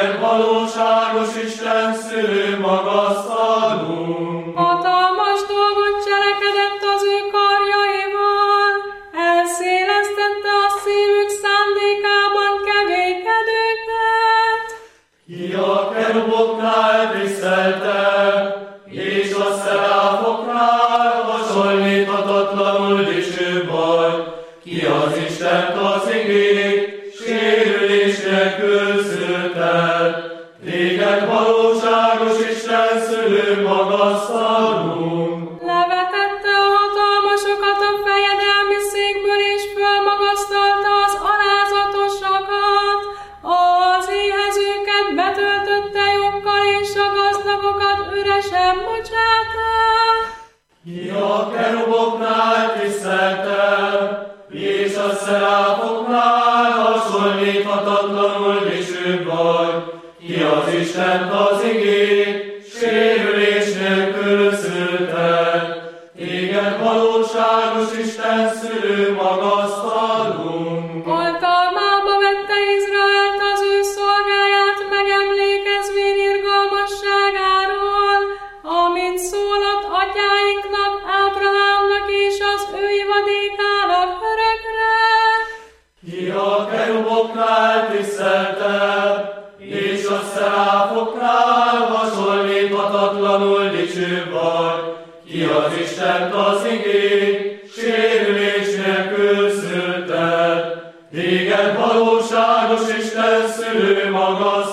Téged valóságos Isten szülő magasztalunk. Hatalmas dolgot cselekedett az ő karjaival, elszélesztette a szívük szándékában keménykedőket. Ki a keruboknál tiszelte, és a szeráfoknál hasonlíthatatlanul dicsőbb vagy. Ki az Istent az igék, sérülés nélkül szülted. Téged valóságos Isten szülő magasztalunk. Levetette a hatalmasokat a fejedelmi székből, és fölmagasztalta az alázatosakat. Az éhezőket betöltötte joggal, és a gazdagokat üresen bocsátta. Ki a keruboknál tiszelte, és a szeráfoknál hasonlíthatatlanul dicsőbb vagy. Ki az Istent az igék, sérülés nélkül szülted. Téged valóságos Isten szülő magasztalunk. Oltalmába vette Izraelt az ő szolgáját, megemlékezvén irgalmasságáról, amint szólott atyáinknak, Ábrahámnak és az ő ivadékának örökre. Ki a keruboknál tiszelte, és a szeráfoknál hasonlíthatatlanul dicsőbb vagy. Ki az Istent az igék, sérülés nélkül szülted. Téged valóságos Isten szülő magasztalunk.